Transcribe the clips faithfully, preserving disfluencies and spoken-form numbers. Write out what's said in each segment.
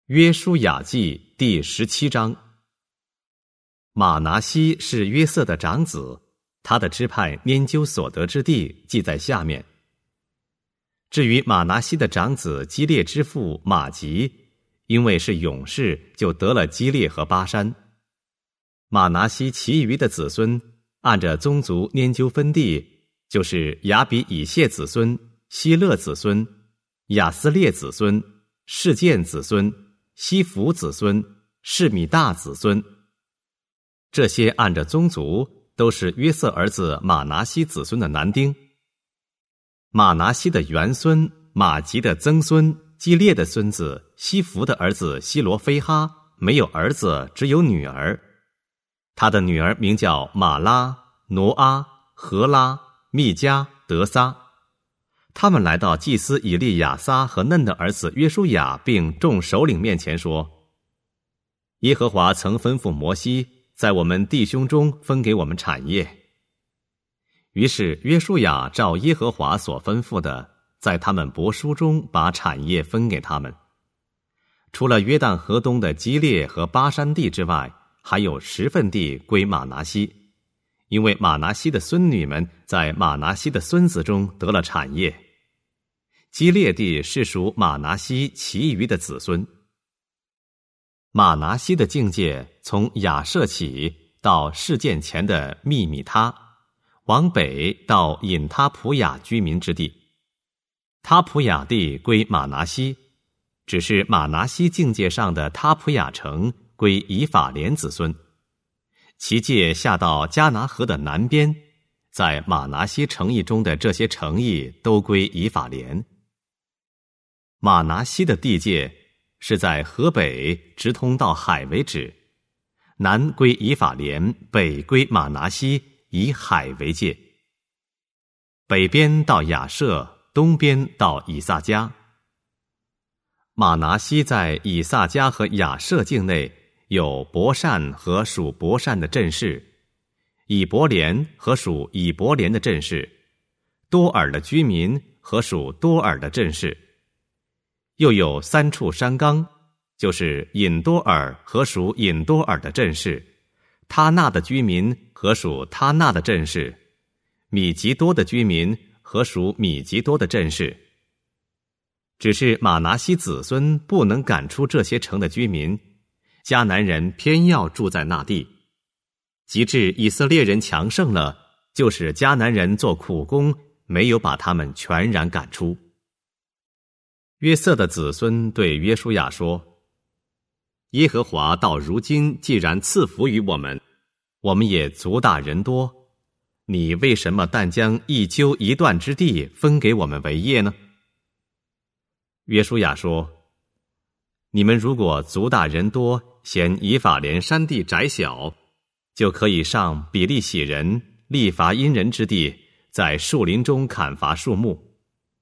约书亚记第十七章。马拿西是约瑟的长子，他的支派拈阄所得之地记在下面。至于马拿西的长子基列之父马吉，因为是勇士，就得了基列和巴山。马拿西其余的子孙按着宗族拈阄分地，就是亚比以谢子孙、希勒子孙、亚斯列子孙、示剑子孙、西弗子孙、示米大子孙。这些按着宗族都是约瑟儿子马拿西子孙的男丁。马拿西的元孙马吉的曾孙基列的孙子西弗的儿子希罗非哈没有儿子，只有女儿。他的女儿名叫马拉、挪阿、荷拉、密加、德撒。他们来到祭司以利亚撒和嫩的儿子约书亚并众首领面前说：耶和华曾吩咐摩西在我们弟兄中分给我们产业。于是约书亚照耶和华所吩咐的，在他们伯叔中把产业分给他们。除了约旦河东的基列和巴山地之外，还有十分地归马拿西，因为马拿西的孙女们在马拿西的孙子中得了产业。基列地是属马拿西其余的子孙。马拿西的境界从亚设起到示剑前的密米他，往北到隐他普雅居民之地。他普雅地归马拿西，只是马拿西境界上的他普雅城归以法莲子孙。其界下到迦拿河的南边，在马拿西城邑中的这些城邑都归以法莲。马拿西的地界是在河北直通到海为止，南归以法莲，北归马拿西，以海为界。北边到亚设，东边到以萨迦。马拿西在以萨迦和亚设境内有伯善和属伯善的镇市，以伯莲和属以伯莲的镇市，多尔的居民和属多尔的镇市。又有三处山冈，就是隐多尔和属隐多尔的镇市，他纳的居民和属他纳的镇市，米吉多的居民和属米吉多的镇市。只是马拿西子孙不能赶出这些城的居民，迦南人偏要住在那地。及至以色列人强盛了，就使迦南人做苦工，没有把他们全然赶出。约瑟的子孙对约书亚说：耶和华到如今既然赐福于我们，我们也族大人多，你为什么但将一丘一段之地分给我们为业呢？约书亚说：你们如果族大人多，嫌以法莲山地窄小，就可以上比利洗人、利伐因人之地，在树林中砍伐树木。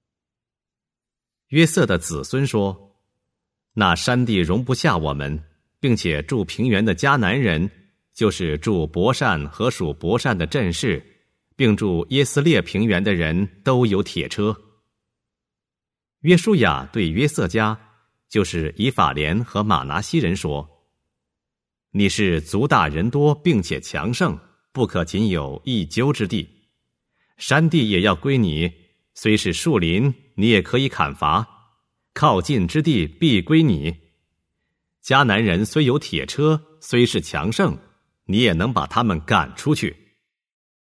约瑟的子孙说：那山地容不下我们，并且住平原的迦南人，就是住伯善和属伯善的镇市，并住耶斯列平原的人都有铁车。约书亚对约瑟家，就是以法莲和马拿西人说：你是族大人多并且强盛，不可仅有一丘之地，山地也要归你，虽是树林，你也可以砍伐，靠近之地必归你。迦南人虽有铁车，虽是强盛，你也能把他们赶出去。